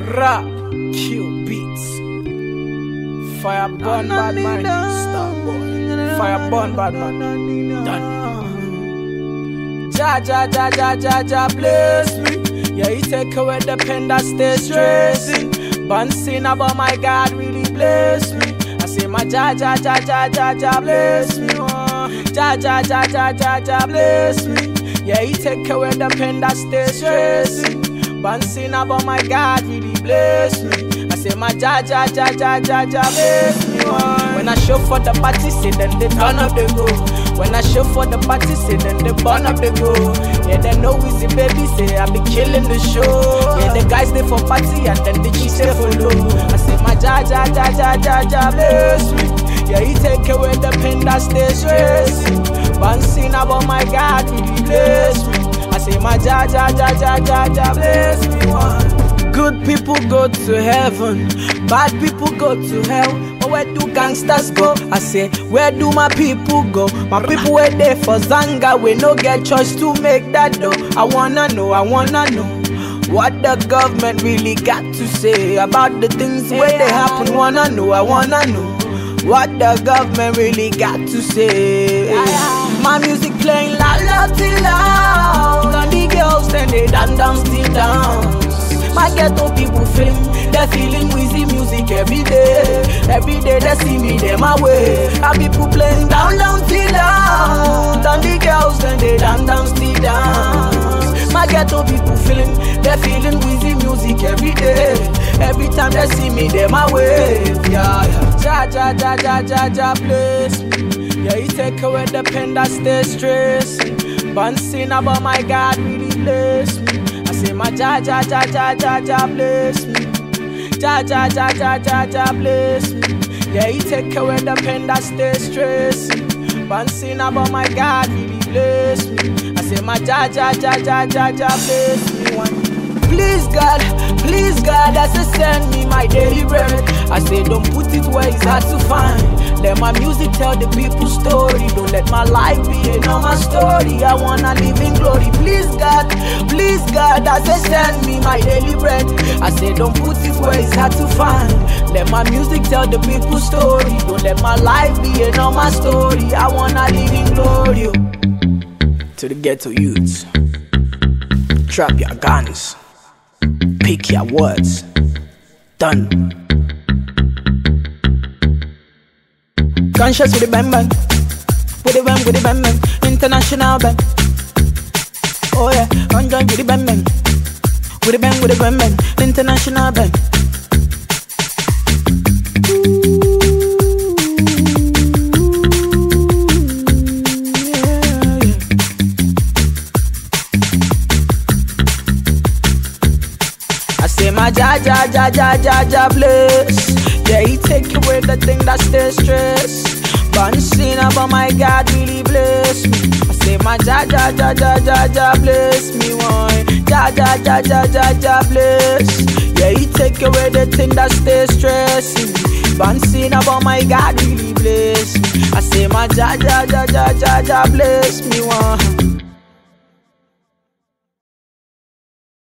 Rap, Q Beats. Fire burn bad man, star boy. Fire burn bad man, done. Ja, ja, ja, ja, ja, ja, bless me. Yeah, he take away the pain that stays stressing. Bouncing about my God, really bless me. I say my ja, ja, ja, ja, ja, ja, bless me. Ja, ja, ja, ja, ja, ja, bless me. Yeah, he take away the pain that stays stressing. Bouncing about my God, really bless me. I say my ja, ja, ja, ja, ja, ja, bless me. When I show for the party, say then they turn up the go. When I show for the party, say then they burn up the go. Yeah, they know easy baby, say I be killing the show. Yeah, the guys they for party and then the chicks they follow. I say my ja, ja, ja, ja, ja, ja, bless me. Yeah, he take away the pain that stays stressing. Bouncing about my God, really bless me. I say my ja, ja, ja, ja, ja, ja, bless me. Good people go to heaven, bad people go to hell. But where do gangsters go? I say, where do my people go? My people were there for Zanga, we no get choice to make that dough. I wanna know what the government really got to say about the things where they happen. I wanna know what the government really got to say. My music playing la la till loud, and the girls then they dance still dance. My ghetto people feeling, they're feeling wheezy music every day. Every day they see me, they my way. And people playing down till loud, and the girls then they dance still dance. My ghetto people feeling, they're feeling wheezy music every day. Every time they see me, they my way. Yeah, yeah. Ja, ja, ja, ja, ja, ja, bless me. Yeah, he take away the pain that stays stressing. Bouncing about my God, really bless me. I say my ja, ja, ja, ja, ja, ja, bless me. Ja, ja, ja, ja, ja, ja, bless me. Yeah, he take away the pain that stays stressing. Bouncing about my God, really bless me. I say my ja, ja, ja, ja, ja, ja, bless me. Please God, as I send me my daily bread. I say don't put it where it's hard to find. Let my music tell the people's story. Don't let my life be a normal story. I wanna live in glory. Please God, as I send me my daily bread. I say don't put it where it's hard to find. Let my music tell the people's story. Don't let my life be a normal story. I wanna live in glory. To the ghetto youths, drop your guns. Pick your words. Done. Conscious with the bang bang. With the bang bang. International bang. Oh yeah. Conjoin with the bang bang. With the bang bang. International bang. I say my ja, ja, ja, ja, ja, ja, bless. Yeah, he take away the thing that stays stress. Bouncing about my God, really bless me. I say my ja, ja, ja, ja, ja, ja, bless me. One ja, ja, ja, ja, ja, ja, bless. Yeah, he take away the thing that stays stressing. Bouncing about my God, really bless me. I say my ja, ja, ja, ja, ja, ja, bless me. One.